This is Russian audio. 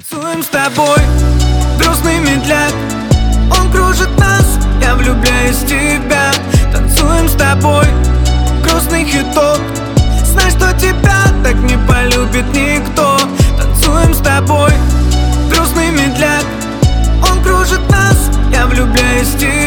Танцуем с тобой, грустный медляк. Он кружит нас, я влюбляюсь в тебя. Танцуем с тобой, грустный хиток. Знай, что тебя так не полюбит никто. Танцуем с тобой, грустный медляк. Он кружит нас, я влюбляюсь в тебя.